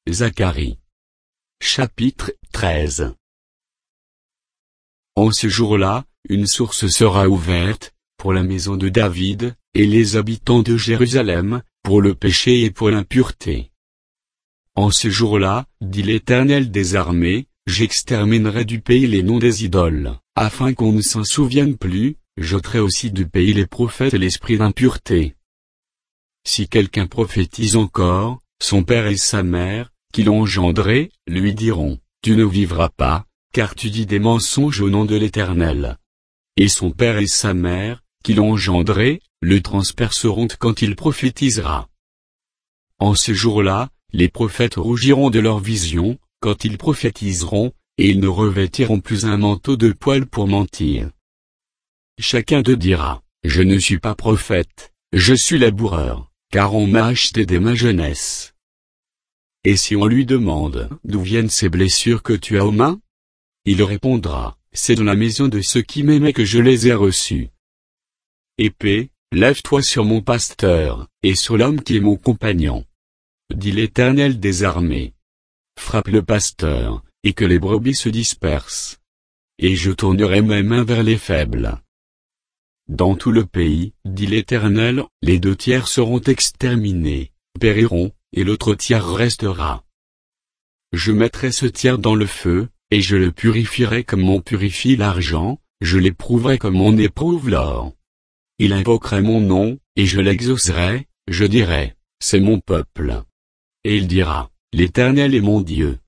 Zacharie. Chapitre 13. En ce jour-là, une source sera ouverte, pour la maison de David, et les habitants de Jérusalem, pour le péché et pour l'impureté. En ce jour-là, dit l'Éternel des armées, j'exterminerai du pays les noms des idoles, afin qu'on ne s'en souvienne plus, j'ôterai aussi du pays les prophètes et l'esprit d'impureté. Si quelqu'un prophétise encore, son père et sa mère, qui l'ont engendré, lui diront, tu ne vivras pas, car tu dis des mensonges au nom de l'Éternel. Et son père et sa mère, qui l'ont engendré, le transperceront quand il prophétisera. En ce jour-là, les prophètes rougiront de leur vision, quand ils prophétiseront, et ils ne revêtiront plus un manteau de poil pour mentir. Chacun d'eux dira, je ne suis pas prophète, je suis laboureur, car on m'a acheté dès ma jeunesse. Et si on lui demande, d'où viennent ces blessures que tu as aux mains? Il répondra, c'est dans la maison de ceux qui m'aimaient que je les ai reçus. Épée, lève-toi sur mon pasteur, et sur l'homme qui est mon compagnon. Dit l'Éternel des armées. Frappe le pasteur, et que les brebis se dispersent. Et je tournerai mes mains vers les faibles. Dans tout le pays, dit l'Éternel, les 2 tiers seront exterminés, périront, et l'autre tiers restera. Je mettrai ce tiers dans le feu, et je le purifierai comme on purifie l'argent, je l'éprouverai comme on éprouve l'or. Il invoquerait mon nom, et je l'exaucerai, je dirai, c'est mon peuple. Et il dira, l'Éternel est mon Dieu.